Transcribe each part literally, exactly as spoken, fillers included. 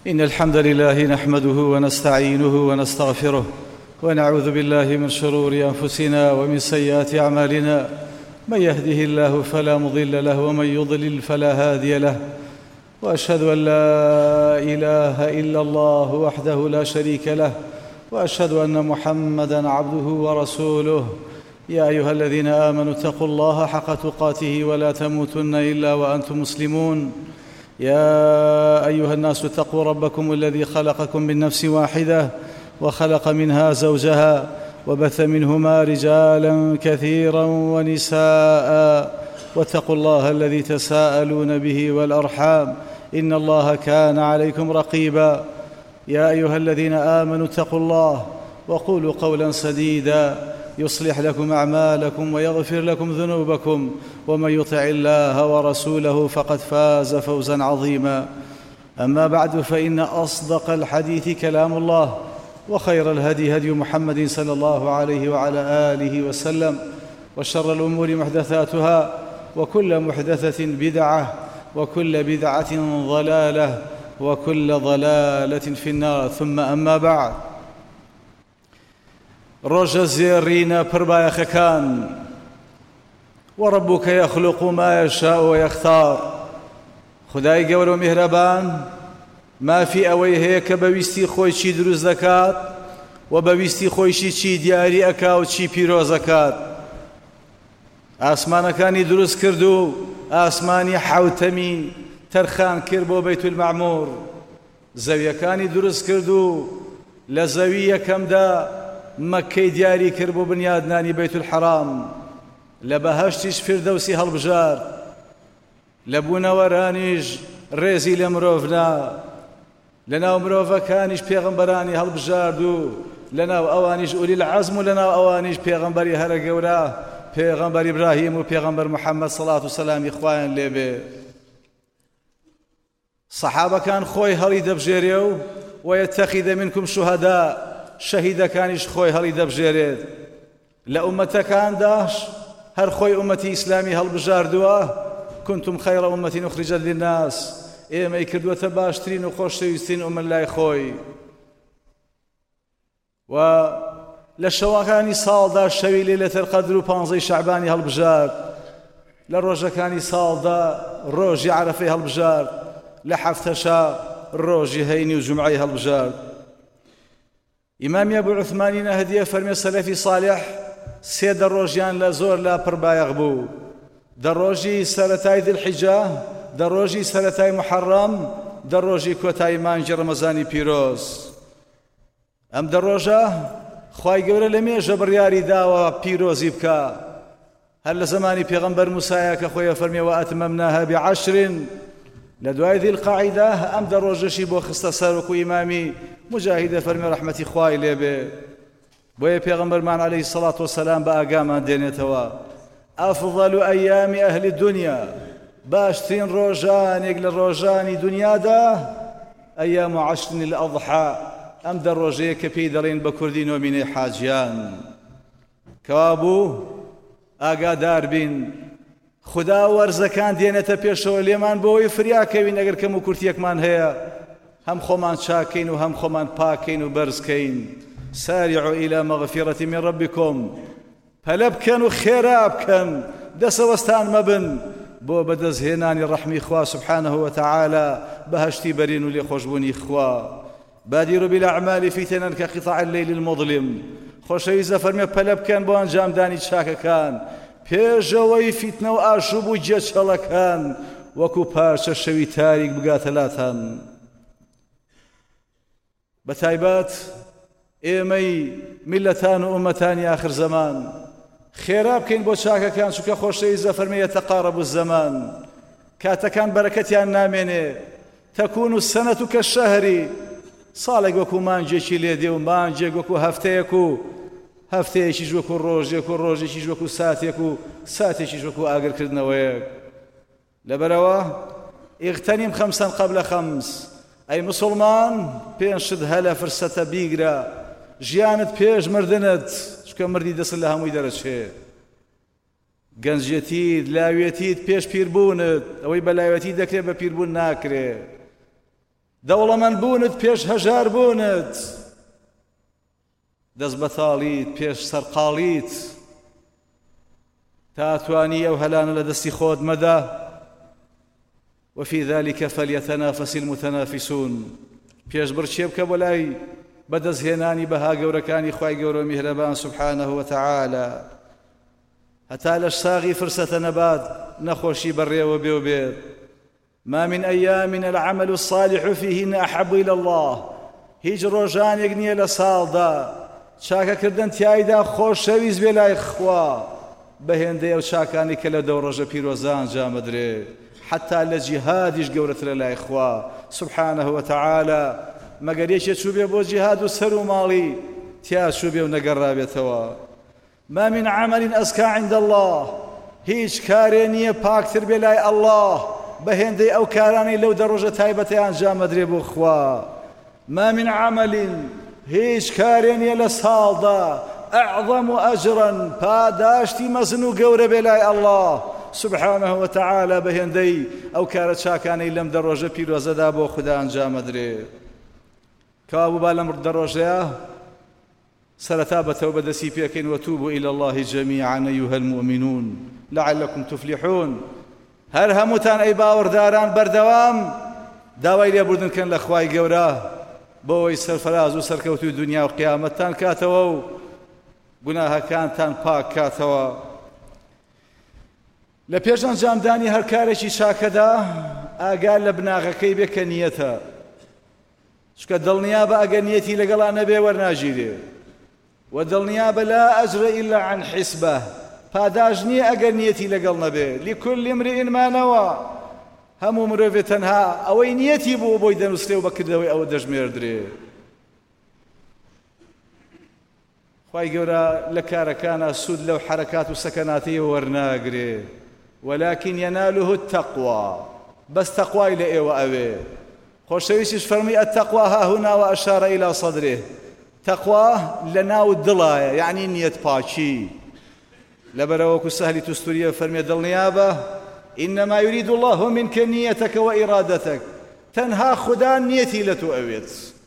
إن الحمد لله نحمده ونستعينه ونستغفره ونعوذ بالله من شرور أنفسنا ومن سيئات أعمالنا. من يهده الله فلا مضل له ومن يضلل فلا هادي له، وأشهد أن لا إله إلا الله وحده لا شريك له، وأشهد أن محمدًا عبده ورسوله. يا أيها الذين آمنوا اتقوا الله حق تقاته ولا تموتن إلا وأنتم مسلمون. يا أيها الناس اتقوا ربكم الذي خلقكم من نفس واحدة وخلق منها زوجها وبث منهما رجالا كثيرا ونساء، واتقوا الله الذي تساءلون به والأرحام إن الله كان عليكم رقيبا. يا أيها الذين آمنوا اتقوا الله وقولوا قولا سديدا يصلح لكم أعمالكم ويغفر لكم ذنوبكم، ومن يطع الله ورسوله فقد فاز فوزا عظيما. أما بعد، فإن أصدق الحديث كلام الله، وخير الهدي هدي محمد صلى الله عليه وعلى آله وسلم، وشر الأمور محدثاتها، وكل محدثة بدعة، وكل بدعة ضلالة، وكل ضلالة في النار. ثم أما بعد، ڕۆژە زێڕینە پڕبایەخەکان، وەڕەبوکە یەخلوق ما یەشاء وەیەختار. خودای گەورە و میهرەبان مافی ئەوەی هەیە کە بەویستی خۆی چی دروست دەکات و بەویستی خۆیشی چی دیاری ئەکا و چی پیرۆز دەکات. ئاسمانەکانی دروست کرد و ئاسمانی حەوتەمی تەرخان کرد بۆ بەیت المەعموور. زەویەکانی دروست کرد و لە زەوی یەکەمدا مەکەی دیاری کرد بۆ بنیادنانی بەیت الحەرام. لە بەهەشتیش فردەوسی هەڵبژار، لە بوونەوەرانیش ڕێزی لە مرۆڤنا، لە ناو مرۆڤەکانیش پێغەمبەرانی هەڵبژارد و لە ناو ئەوانیش ئولی العەزم و لە ناو ئەوانیش پێغەمبەری هەرە گەورە پێغەمبەر ئیبراهیم و پێغەمبەر محەممەد سەڵات و سەلامی خوایان لێبێ. سەحابەکان خۆی هەڵی دەبژێرێ و وەیەتەخیدە منکم شوهەدا، شەهیدەکانیش خۆی هەڵی دەبژێرێت. لە ئومەتەکانداش هەر خۆی ئومەتی ئیسلامی هەڵبژاردووە، كنتم خەیڕە ئومەتین ئوخریجەت للناس، ئێمەی کردووەتە باشترین و خۆشەویستترین ئومەت لای خۆی. و لە شەوەکانی ساڵدا شەوی لەیلەتەل قەدر و پانزەی شەعبانی هەڵبژارد، لە ڕۆژەکانی ساڵدا ڕۆژی عەرەفەی هەڵبژارد، لە حەفتەشە ڕۆژی هەینی و جومعەی هەڵبژارد. ئیمامی ئەبوو عوثمانی نەهدیە فەرمێ سەلەفی صالح سێ دەڕۆژیان لە زۆر لا پڕبایەغ بوو: دەڕۆژی سەرەتای دڵحیجە، دەڕۆژی سەرەتای محەڕەم، دەڕۆژی کۆتایی مانگی ڕەمەزانی پیرۆز. ئەم دەڕۆژە خوای گەورە لە مێژە بڕیاری داوە پیرۆزی بکە. هەر لە زمانی پێغەمبەر موسایە کە خۆی فەرمێ وەئەتمەمناها بعەشرین، لە دوای ذیل قەعیدە ئەم دەڕۆژەشی بۆ خستە سەر، وەکو ئیمامی مجاهدە فەرمێ ڕەحمەتی خوای لێبێ. بۆیە پێغەمبەرمان عەلەیهی سەڵات وەسەلام بە ئاگامان دێنێتەوە: ئەفضەل ئەیامی ئەهلی دونیا، باشترین ڕۆژانێک لە ڕۆژانی دنیادا ئەیام عەشرین الئەضحا، ئەم دە ڕۆژەیە کە پێی دەڵێن بە کوردی نۆمینەی حاجیان. کەوا بوو ئاگادار بین، خدا وەرزەکان دێنێتە پێشەوە لێمان بۆەوەی فریاکەوین ئەگەر کەم و کورتیەکمان هەیە، هەم خۆمان چاکەین و هەم خۆمان پاکەین و بەرزکەین. سارعوا إلى مغفرة من ربكم، پەلە بکەن و خێرا بکەن، دەسەوەستان مەبن بۆ بەدەستهێنانی ڕەحمی خوا سبحانه وتعالى، بەهەشتی بەرین و لێخۆشبوونی خوا. بادروا بالأعمال فتنا كقطع الليل المظلم. خۆشەویستە فەرمێ پەلە بکەن بۆ ئەنجامدانی چاکەکان پێشەوەی فیتنە و ئاشوب و جێچەڵەکان، وەکو پارچە شەوی تاریک بگاتە لاتان. بەتایبەت ئێمەی میلەتان و ئومەتانی آخر زەمان خێرا بکەین بۆ چاکەکان، چونکە خۆشەویستە فەرمێ یەتەقارەبو الزەمان، کاتەکان بەرەکەتیان نامێنێ. تەکون السەنەة کەالشەهری، ساڵێک وەکو مانجێکی لێدێ و مانجێک وەکو هەفتەیەک و هەفتەیەکیش وەکو ڕۆژێک و ڕۆژێکیش وەکو ساتێک و ساتێکیش وەکو ئاگرکردنەوەیەک. لەبەرەوە ئیغتەنیم خەمسەن قەبلە خەمس، ئەی مسلمان پێنج شت هەلە فرسەتە بیگرە، ژیانت پێش مردنت، چکە مردی دەست لە هەمووی دەرەچێ. گەنجێتیت لاوێتیت پێش پیربوونت، ئەوەی بە لاوێتی دەکرێت بە پیربوون ناکرێت. دەوڵەمەند بوونت پێش هەژار بوونت، دەست بەتاڵیت پێش سەرقاڵیت، تا توانی ئەو هەلانە لە دەستی خۆت مەدە. وفي ذلك فليتنافس المتنافسون. پێش بڕچێ بکە بۆ لای بەدەستهێنانی بەها گەورەکانی خوای گەورە میهرەبان سبحانه وتعالى. هەتا لەش ساغی فرسەتە نەبات نەخۆشی بەڕێوە بێ و بێت. ما من أيام العمل الصالح فيهن أحب إلى الله. هیچ ڕۆژانێک نییە لە ساڵدا چاکەکردن تیایدا خۆشەویست بێ لای خوا بە هێندەی ئەو چاکانی کە لە دەو ڕۆژە پیرۆزان جامەدرێ. حتا لە جیهادیش گەورەترە لای خوا سبحانه وتعالى. مەگەر یەکێ چوو بێ بۆ جیهاد و سەر و ماڵی تیا چوو بێ و نەگەڕابێتەوە. ما من عمل أزكى عند الله. هیچ کارێ نییە پاکتر بێ لای الله بە هێندەی ئەو کارانی لەو دە ڕۆژە تایبەتیان جامەدرێ بۆ خوا. ما من عمل هیچ کارێ نییە لە ساڵدا أعظم أجرا پاداشتی مەزن و گەورە بێ لای الله سبحانه وتعالى بە هێندەی ئەو کارە چاکانەی لەم دە ڕۆژە پیرۆزەدا بۆ خوددا ئەنجامەدرێ. کەوا بوو با لەم دە ڕۆژەیە سەرەتا بە تەوبە دەستی پێکەین وتوبوا إلى الله جميعا أيها المؤمنون لعلكم تفلحون. هەر هەمووتان ئەی باوەڕداران بەردەوام داوای لێبوردنکەن لە خوای گەورە بۆەوەی سەرفەراز و سەرکەوتوی دنیا و قیامەتتان کاتەوە و گوناهەکانتان پاک کاتەوە. لە پێش ئەنجامدانی هەر کارێکی چاکەدا ئاگال لە بناغەکەی بێ کە نیەتە. چکە دڵنیا بە ئەگەر نیەتی لەگەڵا نەبێ وەرناژیرێ و دڵنیا بە لا ئەجر إلا عن حسبة. پاداش نییە ئەگەر نیەتی لەگەڵ نەبێ. لكل امرئ ما نوى. هەموو مرۆڤێ تەنها ئەوەی نیەتی بوو بۆی دەنووسرێ و بەکردەوەی ئەوە دەژمێردرێ. خوای گەورە لە کارەکانە سوود لەو حرەکات و سەکەناتەیە وەرناگرێ. ولكن يناله التقوى. بس تقوای لە ئێوە ئەوێ. خۆشەویستیش فەرمی التقوى ها هنا وأشار إلى صدره. تقوى لە ناو دڵایە یعنی نیەت پاچی. لەبەرەوەکو سەهلی توستوریە فەرمیێ دڵنیابە إنما يريد الله منك نيتك وإرادتك. تنها خدا نيتي لتو أويت.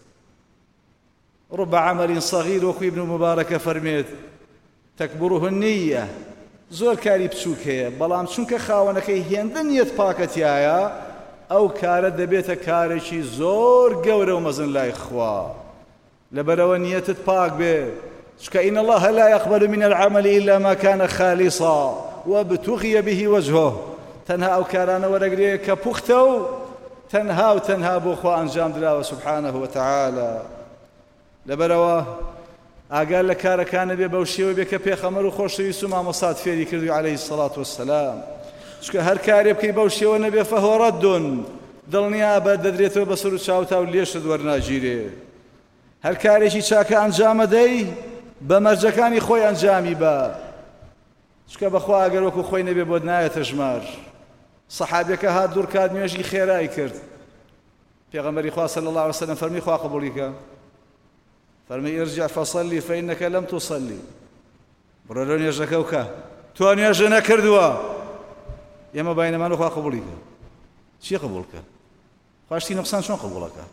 رب عمل صغير وكو ابن مبارك فرميت تكبره النية. زۆر کاری بچووک هەیە بەڵام چونکە خاوەنەکەی هێندە نیەت پاکەتیایە ئەو کارە دەبێتە کارێکی زۆر گەورە و مەزن لای خوا. لەبەرەوە نیەتت پاک بێ. چکە إن الله لا يقبل من العمل إلا ما كان خالصا وابتغي به وجهه. تەنها ئەو کارانە وەرەگرێ کە پوختە و تەنها و تەنها بۆ خوا ئەنجام دراوە سبحانه وتعالى. لەبەرەوە ئاگال لە کارەکانە بێ بەو شێوە بێ کە پێخەمەر و خۆشەویست و مامۆسات فێری کردووی عەلەیهی السەڵات وەسسەلام. چکە هەر کارێ بکەی بەو شێوە نەبێ فەهوە ڕەدٌ. دڵنیا بە دەدرێتەوە بە سەر و چاوتا و لێشت وەرناگیرێ. هەر کارێکی چاکە ئەنجامەدەی بە مەرجەکانی خۆی ئەنجامی بە. چکە بەخوا ئەگەر وەکو خۆی نەبێ بۆت نایەتە ژمار. سەحابیەکە هات دوور کات نوێژی خێرای کرد. پێغەمبەری خوا صلی الله علیه وسلم فەرمی خوا قبوڵی کە. فەرمی ارجع فصلي فإنك لم تصلي. بڕۆ لە نوێژەکە و کە تۆ نوێژە نەکردووە. ئێمە باینەمان خوا قبوڵی کە. چی قبوڵ کە؟ خوا شتی نوقسان چۆن قبوڵەکە؟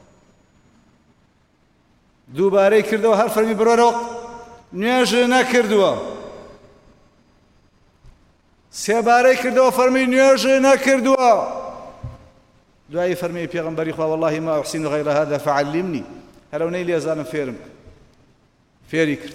دووبارەی کردەوە هەر فەرمی بڕۆرەوە نوێژە نەکردووە. سێبارەی کردەوە فەرمی نوێژە نەکردووە. دوایی فەرمی پێغەمبەری خوا والله ما أحسن غير هذا فعلمني. هەرەو نەی لێزانم فێرم فێری کرد.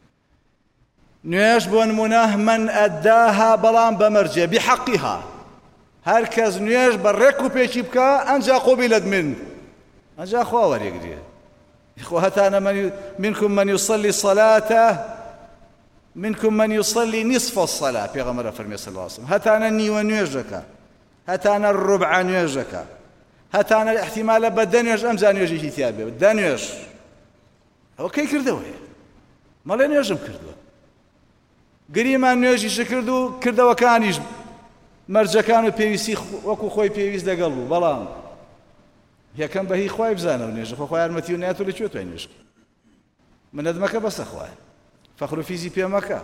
نوێژ بۆ نمونە من ئەداها بەڵام بەمەرجێ بحەقیها. هەر کەس نوێژ بە ڕێک و پێکی بکە ئەنجا قوبیلت من. ئەنجا خوا وەرێگرێ. خۆ هەتانە منكم من يصلي الصلاة منكم من يصلي نصف الصلاة. پێغەمبەر فەرمێ صلی الله علیه وسلم هەتانە نیوە نوێژەکە هەتانە ڕوبع نوێژەکە هەتانە احتیمالە بە دە نوێژ ئەمجا نوێژێکی تیا بێ دە نوێژ. ئەوە کەی کردەوەیە؟ مەڵێ نوێژم کردووە. گریمان نوێژیش کرد و کردەوەکانیش مەرجەکان و پێویستی وەکو خۆی پێویست دەگەڵ بوو. بەڵام یەکەم بەهی خوای بزانە و نوێژە خۆ خوای یارمەتی و نایەت و لەکوێ توای نوێژ کرد. منەدمەکە بەسە خوایە. فەخر و فیزی پێ مەکە.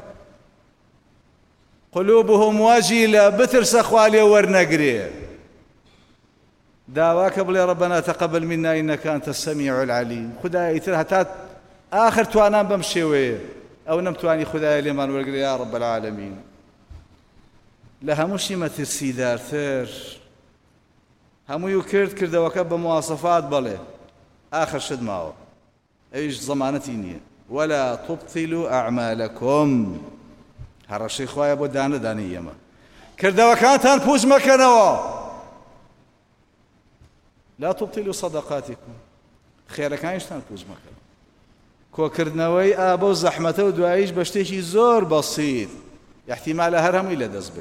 قلوبهم وجیلە بترسە خوا لێ وەرنەگرێ. داواك بلي ربنا تقبل منا إنك أنت السميع العليم. خدايا يتر هتات آخر توانان بمشيوية أو نمتواني خدايا لمن ورقل يا رب العالمين. لها مشي ما ترسي دارتر همو يكرد كرد وكب مواصفات بلي آخر شد معه ايش ضمانتي نية ولا تبطلوا أعمالكم. هر الشيخ خوايا بو دانا دانية ما كرد وكانتان بوز مكانوا لا تبطلوا صدقاتكم. خير كان يشتان بوز مكان كو كردنوي آبو زحمته ودعايش بشتيشي زور بسيط احتمال هرهم إلى دزبي.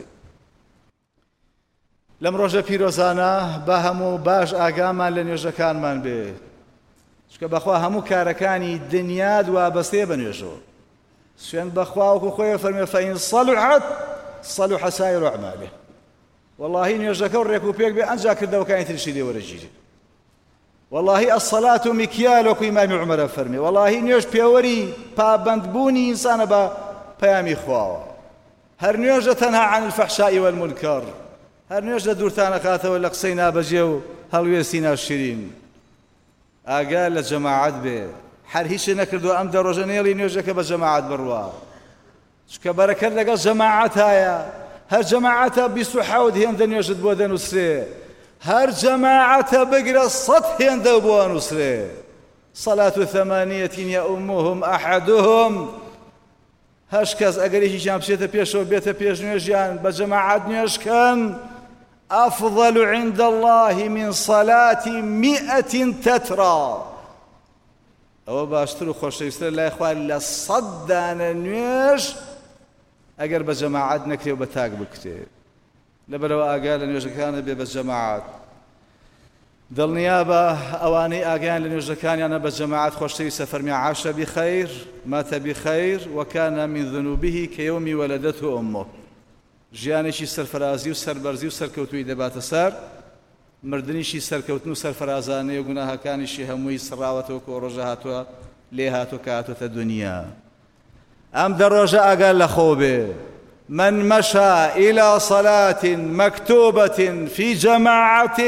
لەم ڕۆژە پیرۆزانە بە هەموو باش ئاگامان لە نوێژەکانمان بێ چکە بەخوا هەموو کارەکانی دنیا وابەستەیە بە نوێژەوە. سوێن بەخوا وەکو خۆی فەرمێ فەئین صەلوحەت صەلوحە سائیرو ئەعماله. وەڵڵاهی نوێژەکە و ڕێک و پێک بێ ئەنجا کردەوەکانی تریشی لێ وەرەگیرێ. وەڵڵاهی ئەسەڵات و میکیال وەکو ئیمامی عومەرە فەرمێ وەڵڵاهی نوێژ پێوەری پابەندبوونی ئینسانە بە پەیامی خواوە. هەر نوێژە تەنها عن الفەحشاء والمنکەر. هەر نوێژ لە دوورتانە کاتەوە لە قسەی نابەجێ و هەڵوێستی ناشرین. ئاگا لە جەماعەت بێ هەر هیچ نەکردو ئەم دە ڕۆژە نێڵی نوێژەکە بە جەماعەت بڕوا چکە بەرەکەت لەگەڵ جەماعەتایە. هەر جەماعەتە بیست و حەوت هێندە نوێژت بۆ دەنووسرێ. هەر جەماعەتە بگرە سەد هێندە بۆ ئەنووسرێ. صەلات و ثەمانیەتین یەئوموهم ئەحەدوهم. هەش کەس ئەگەرێکیشیان بچێتە پێشەوە بێتە پێش نوێژیان بە جەماعەت نوێژکەن أفضل عند الله من صلاة مئة تترى. ئەوە باشتر و خۆشەویستتر لای خوا لە سەد دانە نوێژ ئەگەر بە جەماعەت نەکرێ و بە تاک بکرێ. لەبەرەوە ئاگا لە نوێژەکانە بێ بە جەماعەت. دڵنیا بە ئەوانەی ئاگایان لە نوێژەکانیانە بە جەماعەت خۆشەویستە فەرمی عاشە بخەیر ماتە بخەیر وەکانە من ذنوبه کەیەومی وەلەدەته ئومه. ژیانێکی سەرفەرازی و سەربەرزی و سەرکەوتووی دەباتە سەر. مردنیشی سەرکەوتن و سەرفەرازانەی و گوناهەکانیشی هەمووی سڕاوەتەوە کە ڕۆژە هاتووە لێ هاتووە کە هاتووەتە دنیا. ئەم دە ڕۆژە ئاگال لە خۆ بێ. من مشى إلى صلاة مكتوبة في جماعة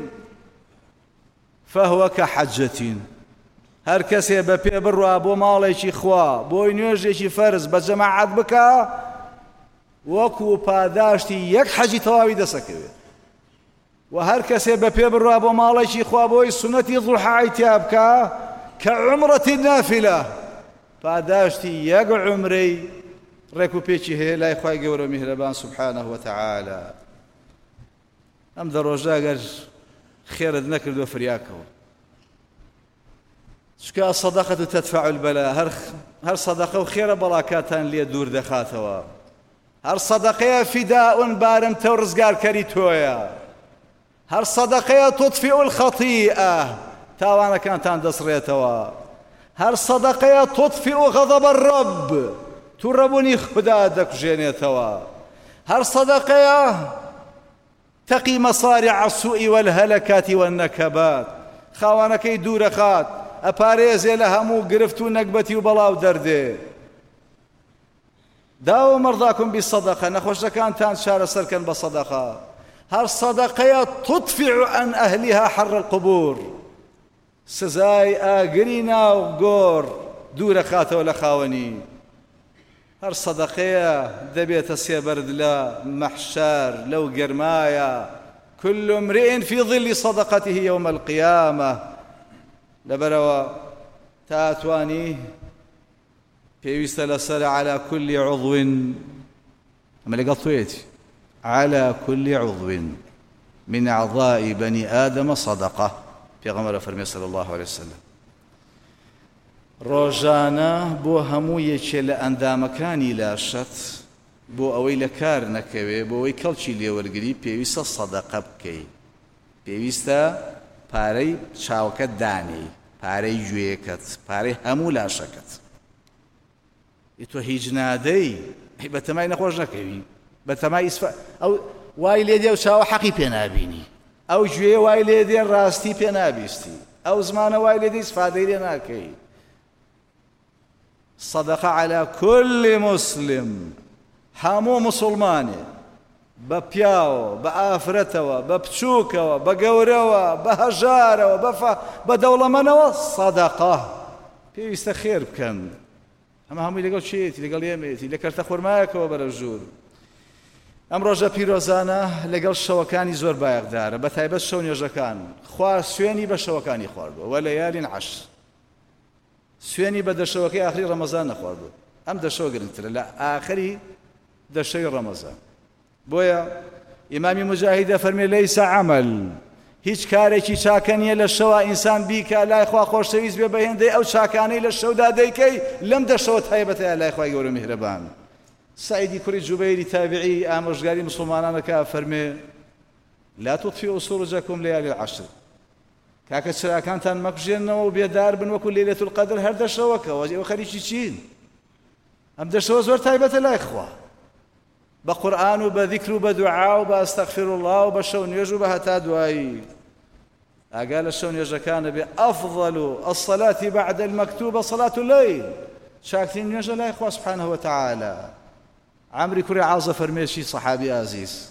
فهو كحجة. هەر کەسێ بە پێ بڕوا بۆ ماڵێکی خوا بۆی نوێژێکی فەرز بە جەماعەت بکە وەکو پاداشتی یەک حەجی تەواوی دەسەکەوێت. و هەر کەسێ بە پێ بڕوا بۆ ماڵێکی خوا بۆی سونەتی ذوڵحەجی تیا بکە کە عومرەتی نافلە پاداشتی یەک عومرەی ڕێک و پێکی هەیە لای خوای گەورە میهرەبان سوبحانه وتعالى. ئەم دە ڕۆژە ئەگەر خێرت نەکردووە فریاکەوە چکە سەدەقەت تەدفع البەلا. هەر سەدەقە و خێرە بەڵاکاتان لێ دوور دەخاتەوە. هەر سەدەقەیە فیداء بارمتە و ڕزگارکەری تۆیە. هەر سەدەقەیە تطفئ الخەطیئە تاوانەکانتان دەسڕێتەوە. هەر سەدەقەیە تطفئ غەضەب الرەب تووڕەبوونی خوددا دەکوژێنێتەوە. هەر سەدەقەیە تەقی مەصارع السوء والهەلەکات والنەکەبات خاوانەکەی دوورەخات ئەپارێزێ لە هەموو گرفت و نەکبەتی و بەڵاو دەردێ. داوە مەرضاکم بالصەدەقە نەخۆشەکانتان چارەسەرکەن بە سەدەقە. هەر سەدەقەیە تطفع عن ئەهلیها حەر القبور سزای ئاگری ناو گۆڕ دوورەخاتەوە لە خاوەنی. هەر سەدەقەیە دەبێتە سێبەرد لە مەحشەر لەو گەرمایە كل امرئ في ظل صدقته يوم القيامة. لبروا تاتواني پێویستە لەسەر على كل عضو ئەمە لەگەڵ تۆیەتی على كل عضو من أعضاء بني آدم صدقة. پێغەمبەر فەرمێ صلى الله عليه وسلم ڕۆژانە بۆ هەموو یەکێ لە ئەندامەکانی لاشت بۆ ئەوەی لە کار نەکەوێ بۆ ئەوەی کەڵکی لێوەرگری پێویستە سەدەقە بکەی. پێویستە پارەی چاوکەت دانێ پارەی گوێیەکەت پارەی هەموو لاشەکەت. تۆ هیچ نادەی بەتەمای نەخۆش نەکەوی بەتەمای ئیسفا ئەو وای لێ دێ و چاوە حەقی پێ نابینی ئەو گوێ وای لێ دێ ڕاستی پێ نابیستی ئەو زمانە وای لێ دێ ئیسفادەی لێ ناکەی. صدقة على كل مسلم هەموو مسلمانێ بە پیاوە بە ئافرەتەوە بە بچووکەوە بە گەورەوە بە هەژارەوە بە دەوڵەمەنەوە سەدەقە پێویستە خێر بکەن ئەمە هەمووی لەگەڵ چێتی لەگەڵ ئێمێتی لە کەرتە خورمایەکەوە بەرەو ژوور ئەم ڕۆژە پیرۆزانە لەگەڵ شەوەکانی زۆر بایەقدارە بە تایبەت شەو نوێژەکان خوا سوێنی بە شەوەکانی خواردووە وە لەیالین عەشر سوێنی بە دەشەوەکەی ئاخری ڕەمەزان نەخواردووە ئەم دەشەوە گرنگترە لە ئاخری دەشەوی ڕەمەزان بۆیە ئیمامی مجاهیدە فەرمێ لەیسە عەمەل هیچ کارێکی چاکە نییە لە شەوە ئینسان بیکە لای خوا خۆشەویست بێ بە هێندەی ئەو چاکانەی لە شەودا دەیکەی لەم دەشەوە تایبەتەیە لای خوای گەورە میهرەبان سعیدی کوڕی جوبەیری تابعی ئامۆژگاری مسلمانانەکە فەرمێ لا تطفئوا سروجكم ليالي العشر کاکە چراکانتان مەکوژێنەوە و بێدار بن وەکو لەیلەة القەدر هەر دەشەوەکەوە ئێوە خەریکی چین ئەم دەشەوە زۆر تایبەتە لای خوا بە قورئان و بە ذیکر و بە دوعا و بە ئەستەغفر الله و بە شەو نوێژ و بە هەتا دوایی ئاگا لە شەو نوێژەکانە بێ ئەفضل الصلاة بعد المكتوبة صلاة الليل چاکترین نوێژە لای خوا سبحانه وتعالى عمری کوڕی عازە فەرمێشی سەحابی ئازیز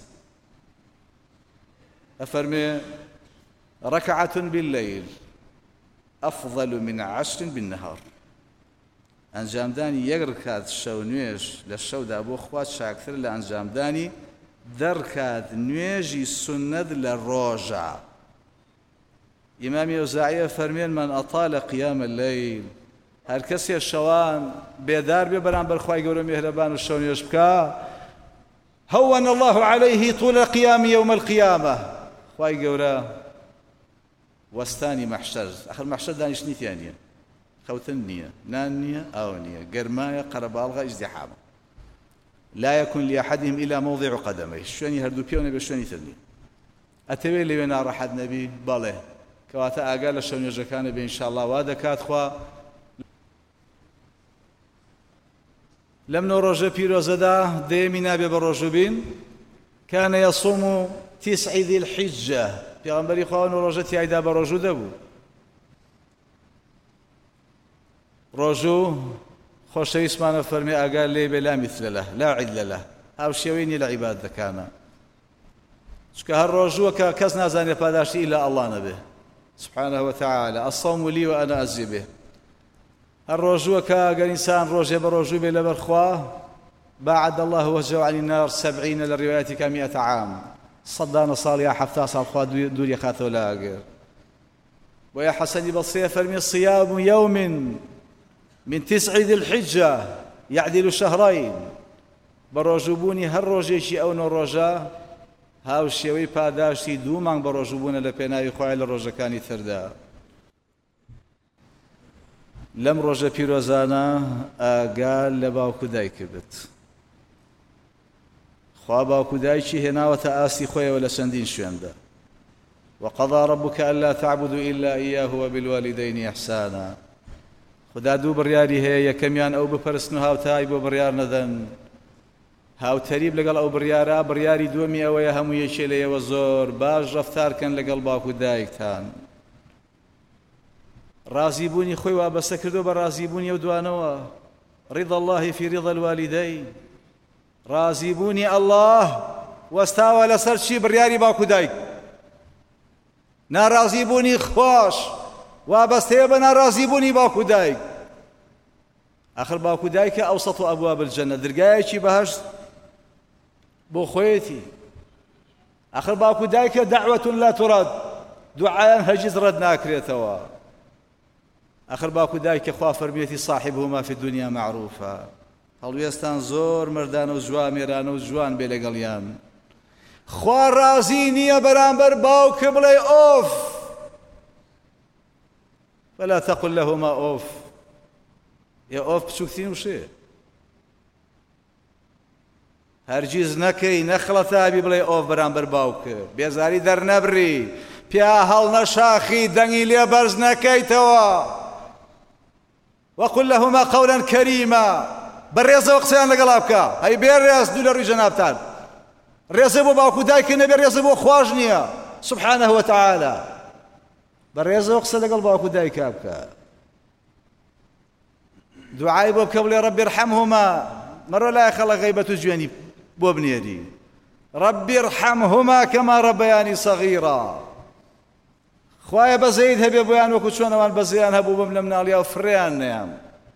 أفرمي ركعة بالليل أفضل من عشر بالنهار ئەنجامدانی یەک ڕکات شەو نوێژ لە شەودا بۆ خوات چاکتر لە ئەنجامدانی دەڕکات نوێژی سنەت لە ڕۆژە ئیمامی ئەوزاعیە فەرمێن من ئەطالە قیام اللەیل هەر کەسێ شەوان بێدار بێ بەرامبەر خوای گەورە میهرەبان و شەو نوێژ بکە هون الله عليه طول قيام يوم القيامة خوای گەورە وەستانی مەحشەر ئەخر مەحشەر دانیشتنی تیا نییە خەوتن نییە نان نییە ئاو نییە گەرمایە قەرەباڵغا ئیزدیحامە لا يكن لأحدهم إلا موضع قدميه شوێنی هەردوو پێ نەبێ شوێنی تر نییە ئەتەوێت لەوێ ناڕەحەت نەبی بەڵێ کەواتە ئاگا لە شەو نوێژەکانە بێ ئینشاءالله وا دەکات خوا لەم نۆ ڕۆژە پیرۆزەدا دەیەمی نابێ بە ڕۆژوبین كان يصوم تسع ذي الحجة پێغەمبەری خوا نۆ ڕۆژە تیایدا بە ڕۆژوو دەبوو ڕۆژوو خۆشەویستمانە فەرمێ ئاگا لێ بێ لا مثل له لا عدل له هاو شێوەی نیە لە عیبادەکانە چونکە هەر ڕۆژووە کە کەس نازانێ پاداشتی ئیلا ئەڵڵا نەبێ سبحانه وتعالى الصوم لي وأنا أجزي به هەر ڕۆژووە کە ئەگەر ئینسان ڕۆژێ بە ڕۆژوو بێ لەبەر خوا باعد الله وجهه عن النار سبعين للروايات كمئة عام صدان صالحا حتى صار خوا دوري خاطو لاغر ويا حسن بصري فرمي صيام يوم من تسع ذي الحجة يعدل شهرين بروجبوني هر روجيشي او نروجا هاو شوي پاداشتی دوومان بە ڕۆژووبوونە لە پێناوی خوای لە ڕۆژەکانی تردا لەم ڕۆژە پیرۆزانە ئاگا لە باوکو دایک بێت خوا باوکو دایکی هێناوەتە ئاستی خۆیەوە لە چەندین شوێندا وقضى ربك ألا تعبدوا إلا إياه وبالوالدين إحسانا خدا دوو بڕیاری هەیە یەکەمیان ئەو بپەرستن و هاوتای بۆ بڕیار نەدەن هاوتەریب لەگەڵ ئەو بڕیارە بڕیاری دووەمی ئەوەیە هەموو یەکێ لەیەوە زۆر باش ڕەفتارکەن لەگەڵ باوکو دایکتان رازیبوونی خۆی وابەستە کردو بە رازیبوونی ئەو دوانەوە رضا الله في رضا الوالدين رازیبوونی الله وەستاوە لەسەر چی بڕیاری باوکو دایک ناڕازیبوونی خۆش وابەستەیە بە ناڕازیبوونی باوکو دایک ئاخر باوکو دایکە ئەوسەط ئەبواب الجەنە دەرگایەکی بەهەشت بۆ خۆیەتی ئاخر باوکو دایکە دەعوەة لا تورد دوعایان هەرگیز ڕەت ناکرێتەوە آخر باوکو دایکە خوا فەرمیێتی صاحبهما في الدنيا معروفا هەڵوێستان زۆر مردانە و جوان مێرانە و جوان بێ لەگەڵیان خوا ڕازی نییە بەرامبەر باوکە بڵێ ئۆف فلا تقل لهما ئۆف یا ئۆف بچووکترین وشەیە هەرگیز نەکەی نەخڵەتابی بڵێ ئۆف بەرامبەر باوکە بێزاری دەرنەبڕی پیا هەڵ نەشاخی دەنگی لێ بەرز نەکەیتەوە وقل لهما قولا كريما بەڕێزەوە قسەیان لەگەڵا بکە هەی بێ ڕێز دوو لە ڕووی جەنابتان ڕێزە بۆ باوکو دایکە نەبێ ڕێزە بۆ خوۆش نییە سبحانه وتعالى بەڕێزەوە قسە لەگەڵ باوکو دایکە بکە دوعای بۆ بکە بڵێ ڕەبی ارحەمهما مەڕۆ لای خەڵک غەیبەت و جوێنی بۆ بنێری رب ارحمهما كما ربياني صغيرا خوايا بزيد هبي بيان وكو چۆن ئەوان بەزیان هەبوو بم لە مناڵیا و فڕیان نەیام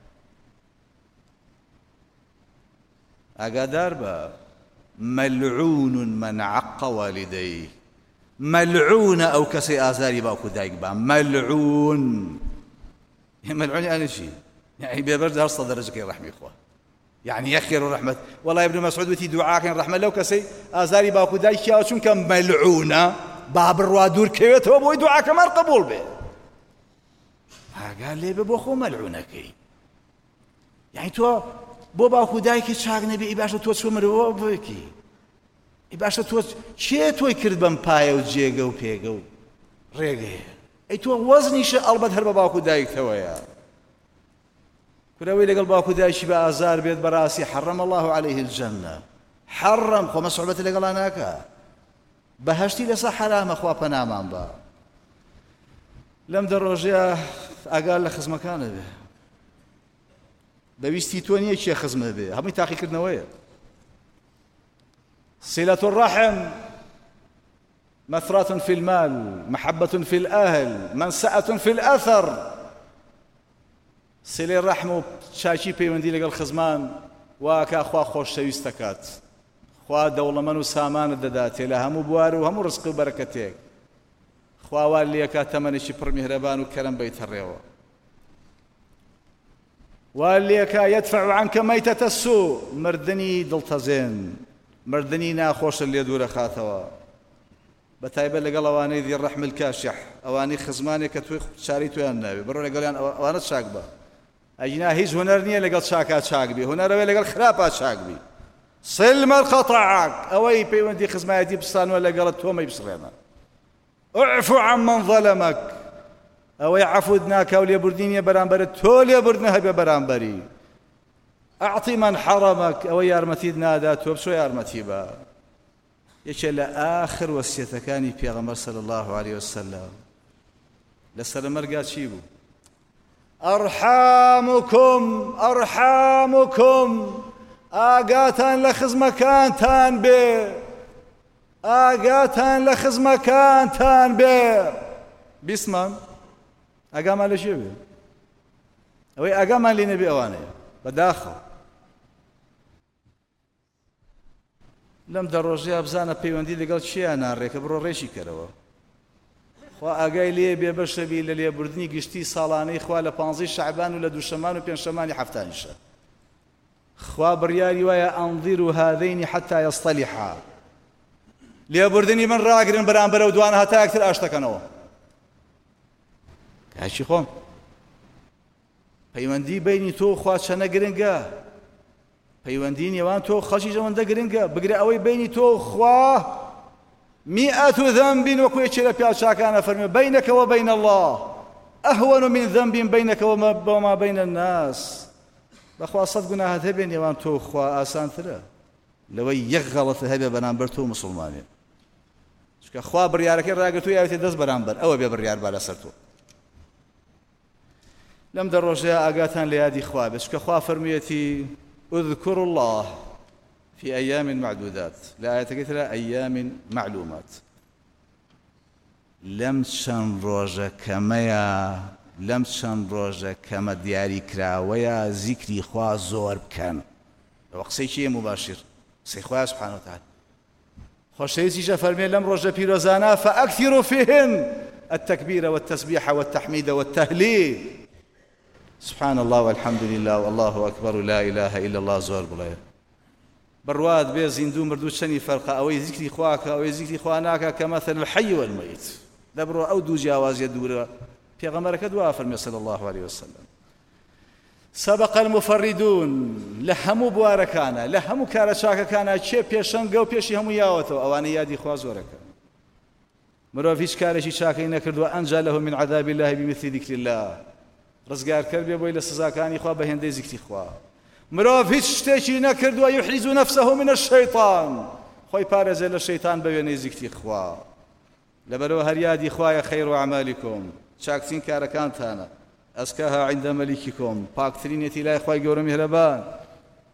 ئاگادار بە مەلعون من عق والديه مەلعونە ئەو کەسەی ئازاری باوکو دایک با مەلعون مەلعون یعنی چی؟ یعنی بێبەر هەر سەد دەرەجەکەی ڕەحمی خوا يعني يخير ورحمة والله ابن مسعود وتي دعاء رحمة لو كسي آزاري باكو دايشيا چونکە ملعونة باب الروادور كيوتو بوي دعاء كمان قبول به قال لي ببو خو ملعونكي يعني تو بو باكو دايكي چاك نبي إباشا تو چو مروا بوكي إباشا تو چه توي کرد بم پايا و جيگا و پيگا و ريگا اي تو وزنيش البت هر باكو دايك تويا كراوي لقل باكو دايشي بآزار بيت براسي حرم الله عليه الجنة حرم خو مسعوبة لقل أناكا بهشتي لسا حرام أخوا بنامان با لم دروجيا أقال لخزم كان به بويستي توني شي خزمه به همي تاخي كرنوية صلة الرحم مثرة في المال محبة في الأهل منسأة في الأثر سلي الرحم شاشي بيوندي لقل خزمان واكا خوا خوش شويستكات خوا دەوڵەمەند و سامان دەداتێ لە هەموو بوار و هەموو ڕزق و بەرەکەتێک خوا وا لێکا تەمەنێکی پڕ میهرەبان و کەرەم بەیتەڕێەوە وا لێکا یەدفع عنکە مەیتەتە السوء مردنی دڵتەزێن مردنی ناخۆشە لێ دوورە خاتەوە بەتایبەت لەگەڵ ئەوانەی ذی الرەحم الکاشح ئەوانەی خزمانێک کە توی چاری تویان ناوێ بڕۆ لەگەڵیان ئەوانە چاک بە ئەجنا هیچ هونەر نییە لەگەڵ چاکا چاک بی هونەرەوەی لەگەڵ خراپا چاک بی صل من قطعك أوي بيوندي خزماتي بستان ولا قالت تومي بصرينا اعفو عمن ظلمك أوي عفودناك أولي برديني برانبري تولي بردنها ببرانبري أعطي من حرمك أوي يارمتيد نادات وبسو يارمتيبا يشي آخر وسيتكاني بيغمبر صلى الله عليه وسلم لسلام مرقات شيبو أرحامكم أرحامكم ئاگاتان لە خزمەکانتان بێ ئاگاتان لە خزمەکانتان بێ بیسمان ئاگامان لە شێ بێ ئەوەی ئاگامان لێ نەبێ ئەوانەیە بەداخەوە لەم دەڕۆژەیە بزانە پەیوەندی لەگەڵ چیان ناڕێکە بڕۆ ڕێشی کەرەوە خوا ئاگای لێ بێ بەشەبی لە لێبوردنی گشتی ساڵانەی خوا لە پانزەی شەعبان و لە دووشەمان و پێنجشەمانی هەفتانیشە خوا بڕیاری وایە ئەنظیر و هاذەینی حەتا یەصطەلیحا لێبوردنی من ڕاگرن بەرامبەرە و دوانە هەتا یەکتر ئاشتەکەنەوە کاچی خۆم پەیوەندی بینی تۆ خوا چەنە گرنگە پەیوەندی نێوان تۆ خەڵکی ئەوەندە گرنگە بگرێ ئەوەی بینی تۆ خوا مئة ذنب وەکو یەکێ لە پیاچاکانە فەرمێ بینەکە وبین الله ئەهوەن من ذنب بینەکە وما بین الناس بەخوا سەد گوناهت هەبێ نێوان تۆ خوا ئاسانترە لەوەی یەک غەڵەت هەبێ بەرامبەر تۆ موسڵمانێ چونکە خوا بڕیارەکەی ڕاگرتووە یاوێتێ دەست بەرامبەر ئەوە بێ بڕیار با لەسەر تۆ لەم دەڕۆژەیە ئاگاتان لە یادی خوا بێت چونکە خوا فەرموویەتی اذكروا الله في أيام معدودات لا آية ترى أيام معلومات لم تشن روجا كمايا لم تشن روجا كما دياري كراويا ذكري خوا زور بكان وقسي شيء مباشر سي خوا سبحانه وتعالى خوشيتي جا فرمي لم روجا بيروزانا فأكثروا فيهن التكبير والتسبيح والتحميد والتهليل سبحان الله والحمد لله والله أكبر لا إله إلا الله زور بلايا برواد بي زندو مردو شني فرقه أوي ذكري خواك أوي ذكري خواناك كمثل الحي والميت دبرو أو دو جاواز يدور في غمرك دعاء فرمي صلى الله عليه وسلم سبق المفردون لهمو بواركانا لهمو كارشاك كان شي بيشنغ و بيشي همو ياوتو اواني يادي خوا زورك مرو فيش كارشي شاكي نكردو انجا له من عذاب الله بمثل ذكر الله رزقار كربي بو الى سزاكاني خوا بهندي ذكري خوا مرو فيش تشي نكردو يحرز نفسه من الشيطان خوي بارز الشيطان بيني ذكري خوا لبرو هر يادي خوا خير اعمالكم شاكتين كاركان تانا أزكاها عند ملككم باكترين يتي لا إخوة قورا مهربان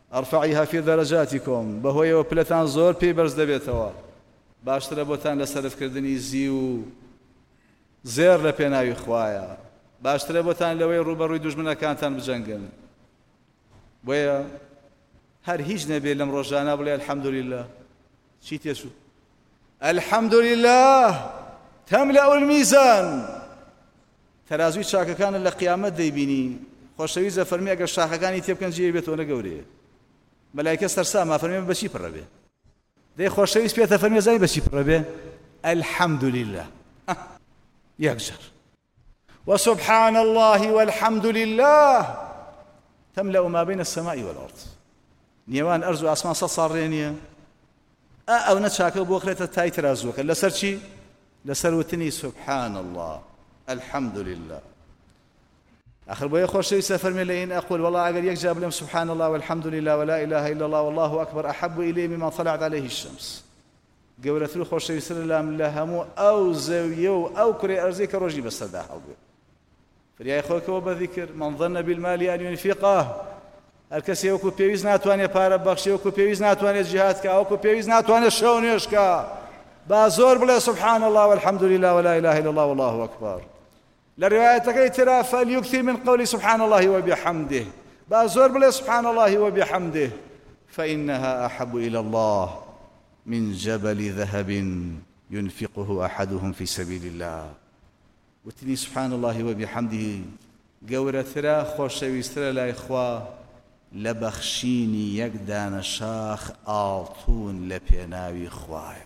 ئەرفەعیها فی دەرەجاتیکم بەهۆیەوە پلەتان زۆر پێی بەرز دەبێتەوە باشترە بۆتان لە سەرفکردنی زی و زێر لە پێناوی خوایە باشترە بۆتان لەوەی ڕوبەڕووی دوژمنەکانتان بجەنگن بۆیە هەر هیچ نەبێت لەم ڕۆژانە بڵێ الحەمدولله چی تێچوو الحەمدولله تەملەء المیزان تەرازوی چاکەکانت لە قیامەت دەیبینی خۆشەویستە فەرمی ئەگەر شاخەکانی تێبکەن جێی بێتەوە نەگەورەیە مەلایکە سەرساما فەرمی بەچی پڕە بێ دەی خۆشەویست پێتە فەرمی زای بەچی پڕە بێ الحەمدولله یەکجار وسبحان الله والحمد لله تملأ ما بين السماء والأرض نيوان أرز وأسمان صارينيا أو نتشاكل بوخرة تاي ترازوك لسر شي لسر وتني سبحان الله الحمد لله آخر بويا خوش يسافر من لين أقول والله أقل يكجاب لهم سبحان الله والحمد لله ولا إله إلا الله والله أكبر أحب إليه مما طلعت عليه الشمس قولت له خوش يسر لهم لهمو أو زويو أو كري أرزيك روجي بس دا حوبي فريا أخوك وبذكر من ظن بالمال أن ينفقه الكسي وكو بيويز ناتواني بارا بخشي وكو بيويز ناتواني جهادك وكو بيويز ناتواني شونيشك بازور بلا سبحان الله والحمد لله ولا إله إلا الله والله أكبر للرواية ترى فليكثر من قول سبحان الله وبحمده بازور بلا سبحان الله وبحمده فإنها أحب إلى الله من جبل ذهب ينفقه أحدهم في سبيل الله وتني سبحان الله وبحمده قورترا خوشويسترا لا إخوة لبخشيني يقدان شاخ آلتون لبيناوي خوايا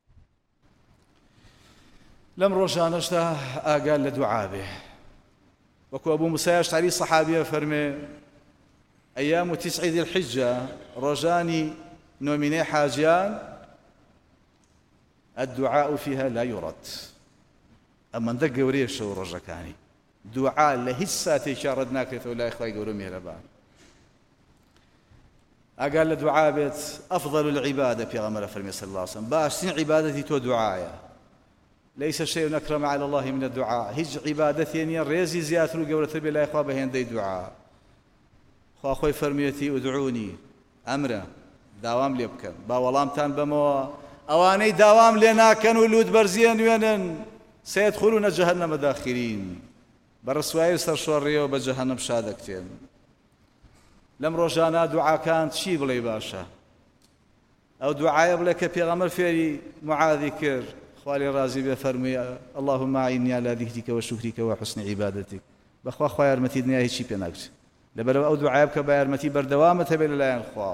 لم روجانشتا أقال لدعابه وكو أبو موسى الأشعري صحابي فرمي أيام تسع ذي الحجة روجاني نوميني حاجيان الدعاء فيها لا يرد أما ندق قوريه شو رجكاني دعاء لهساتي شاردنا كثو لا إخوة يقولوا مهربان أقال لدعاء بيت أفضل العبادة في غمرة فرمي صلى الله عليه وسلم باشتين عبادتي تو دعايا ليس شيء أكرم على الله من الدعاء هج عبادتي ريزي زياتر قولة ربي لا إخوة بهين دي دعاء خوا أخوي فرميتي ادعوني أمره داوام لي بكن با والام تان بموا أواني داوام لنا كانوا لود برزيان وينن سيدخلون جهنم داخرين برسواي سرشوريو بجهنم شادكتين لم روجانا دعاء كانت شي بلي باشا أو دعاء بلك بيغمر في معاذ كر خوالي رازي بفرمي اللهم أعني على ذكرك وشكرك وحسن عبادتك بخوا خويا ارمتي دنيا هيك شي بيناكس لبلو أو دعاء بك بارمتي بردوامة بين لا ينخوا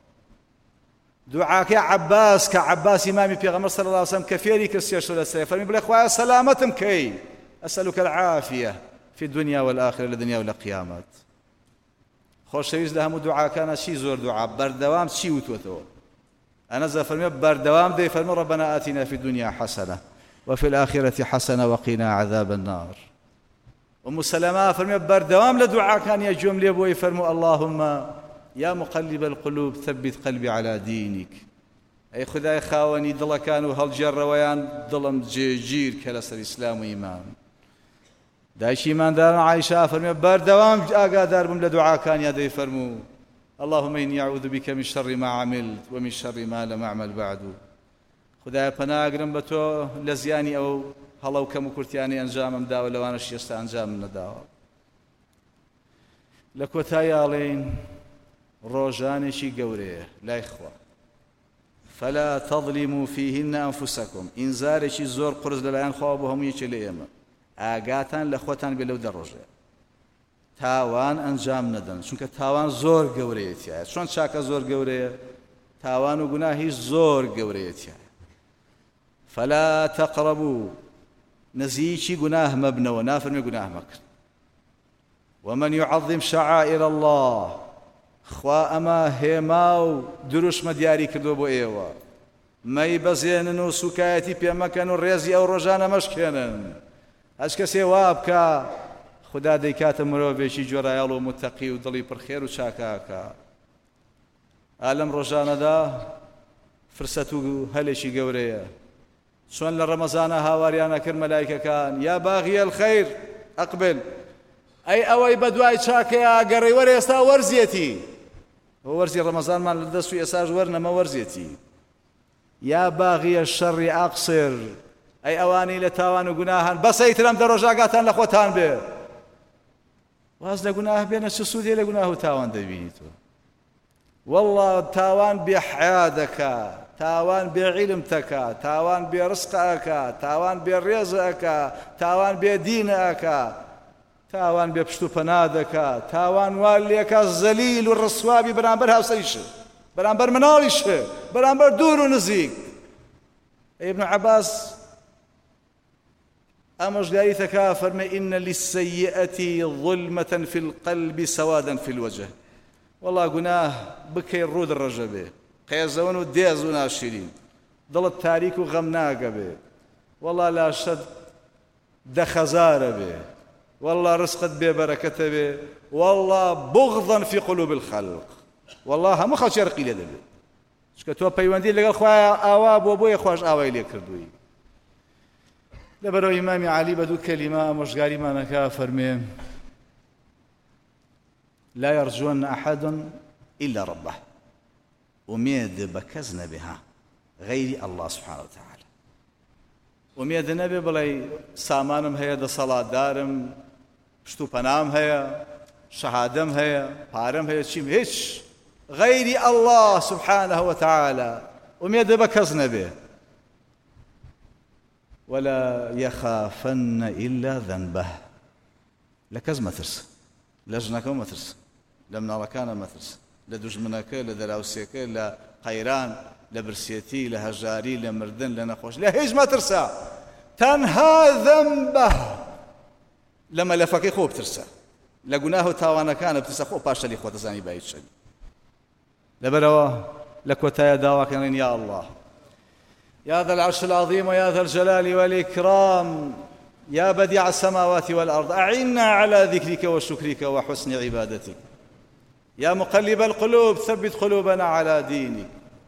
دعاك يا عباس كعباس إمامي بيغمر صلى الله عليه وسلم كفيري كسيش ولا سيف فرمي بلا خويا سلامتم كي أسألك العافية في الدنيا والآخرة للدنيا والقيامات خوش شويز لهم دعاء كان شي زور دعاء بردوام شي وتوتو أنا زفرمي بردوام دي فرمي ربنا آتنا في الدنيا حسنة وفي الآخرة حسنة وقنا عذاب النار أم سلمة فرمي بردوام لدعاء كان يجوم لي أبوي فرمو اللهم يا مقلب القلوب ثبت قلبي على دينك أي خداي خاوني دل كانوا هالجر ويان ظلم جيجير كلاس الإسلام وإيمان دايش إيمان دار عائشة فرمي بردوام أقادر بم لدعاء كان يدي فرمو اللهم إني أعوذ بك من شر ما عملت ومن شر ما لم أعمل بعد خداي پناگرم بتو لزياني أو هلو كم كرتياني أنجام دا ولو أنا شيست أنجام من دا لكوتايالين روجاني شي قوريه لا إخوة فلا تظلموا فيهن أنفسكم إنزاري شي زور قرز للايان خوابهم يشي ليما آقاتان لأخوتان بلو دروجه تاوان أنجام ندن چونکە تاوان زۆر گەورەیەتیایە چۆن چاکە زۆر گەورەیە تاوان و گوناهی زۆر گەورەیەتیایە فلا تقربوا نزیکی گوناه مەبنەوە نافرمێ گوناه مەکرد ومن يعظم شعائر الله خوا ئەمە هێما و دروشمە دیاری کردو بۆ ئێوە مەی بەزێنن و سوکایەتی پێ مەکەن و ڕێزی ئەو ڕۆژانە مەشکێنن هەچ کەسێ وا بکە خدا دەیکاتە مرۆڤێکی جۆرایەڵ و متەقی و دڵی پڕخێر و چاکاکە ئالەم ڕۆژانەدا فرسەت و هەلێکی گەورەیە چۆن لە ڕەمەزانە هاواریانە کرد مەلایکەکان یا باغی الخەیر ئەقبل ئەی ئەوەی بە دوای چاکەیە گەڕێی وەرە ئێستا وەرزیەتی وەرزی ڕەمەزانمان لە دەست و ئێساش وەرنەمە وەرزێتی یا باغیە شەڕی ئاقسر ئەی ئەوانەی لە تاوان و گوناهان بەسەیتر ئەم دەڕۆژاگاتان لە خۆتان بێ واز لە گوناه بێنە چ سوودێ لە گوناه و تاوان دەبینیتەوە والله تاوان بێحیا دەکات تاوان بێعیلم دەکات تاوان بێ ڕزق ئەکات تاوان بێ ڕێز ئەکات تاوان بێ دین ئەکات تاوان بێ پشت و پەنا دەکات تاوان وا لێکە زەلیل و ڕسوابی بەرامبەر هاوسەریشە بەرامبەر مناڵیشە بەرامبەر دوور و نزیک ابن عباس ئامۆژگاری تەکا فەرمێ ئینە للسەیئەتی ظولمەتەن فی القەلب سەوادەن فی الوەجه والله گوناه بکەی ڕوود ڕەژە بێ قێزەون و دێز و ناشرین دڵت تاریک و غەم ناگە بێ والله لاشەت دەخەزارە بێ والله ڕزقت بێبەرەکەتە بێ والله بغضا في قلوب الخلق والله هەموو خەڵکی ڕقی لێ دەبێت چکە تۆ پەیوەندی لەگەڵ خوایە ئاوا بۆ بۆیە خۆش ئاوای لێ کردووی لەبەرەوەی ئیمامی عەلی بە دوو کەلیمە ئامۆژگاریمانەکە فەرمێ لا يرجون أحد إلا ربه وميد بكز نبيها غير الله سبحانه وتعالى وميد نبي بلاي سامانم هيا دا صلاة دارم شتو پنام هيا شهادم هيا پارم هيا چيم هيش غير الله سبحانه وتعالى وميد بكز نبيه ولا يخافن إلا ذنبه لكز ما ترس لجنك ما ترس لمناڵەکانە مەترس لە دوژمنەکە لە دەراوسێکە لە قەیران لە برسێتی لە هەژاری لە مردن لە نەخۆش لە هیچ مەترسە تەنها ذەنبە لە مەلەفەکەی خۆ بترسە لە گوناه و تاوانەکانە بترسە خۆ پاش شەلی خۆ دەزانی با هیچ شەلی لەبەرەوە لە کۆتایە داواکەنین یا الله يا ذا العرش العظيم ويا ذا الجلال والإكرام يا بديع السماوات والأرض أعنا على ذكرك وشكرك وحسن عبادتك يا مقلب القلوب ثبت قلوبنا على دينك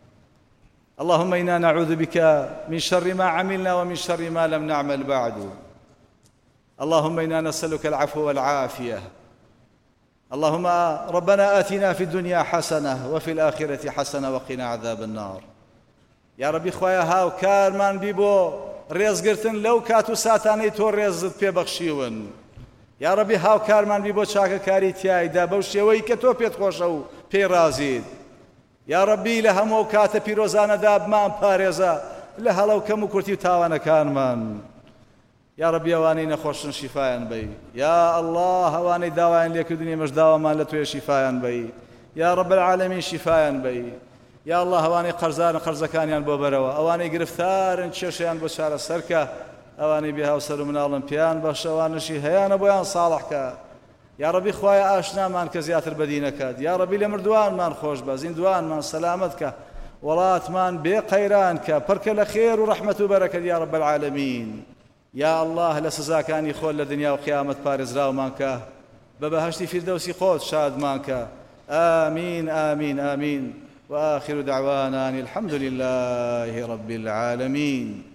اللهم إنا نعوذ بك من شر ما عملنا ومن شر ما لم نعمل بعد اللهم إنا نسألك العفو والعافية اللهم ربنا آتنا في الدنيا حسنة وفي الآخرة حسنة وقنا عذاب النار يا ربي خوايا هاو كارمان بيبو ڕێزگرتن لەو کات و ساتانەی تۆ ڕێزت پێبەخشیون یا ڕەبی هاوکارمان بی بۆ چاکەکاری تیایدا بەو شێوەی کە تۆ پێت خۆشە و پێی رازیت یا ڕەبی لە هەموو کاتە پیرۆزانەدا بمان پارێزە لە هەڵەو کەم و کورتی و تاوانەکانمان یا ڕەبی ئەوانەی نەخۆشن شیفایان بەی یا الله ئەوانەی داوایان لێکردنی ئێمەش داوامان لە تۆیە شیفایان بەی یا ڕەب العالەمین شیفایان بەی یا الله ئەوانەی قەرزارن قەرزەکانیان بۆ بەرەوە ئەوانەی گرفتارن کێشەیان بۆ چارەسەرکە ئەوانەی بێهاوسەر و مناڵن پیان بەخشە ئەوانەشی هەیانە بۆیان ساڵحکە یا ڕەبی خوایە ئاشنامان کە زیاتر بەدی نەکات یا ڕەبی لە مردووانمان خۆش بە زیندوانمان سەلامەت کە وڵاتمان بێ قەیران کە پڕکە لە خێر و ڕەحمەت و بەرەکەت یا ڕەب العالەمین یا الله لە سزاکانی خۆت لە دنیا و قیامەت پارێزراومان کە بە بەهەشتی فیردەوسی خۆت شادمان کە ئامین ئامین ئامین وآخر دعوانا الحمد لله رب العالمين.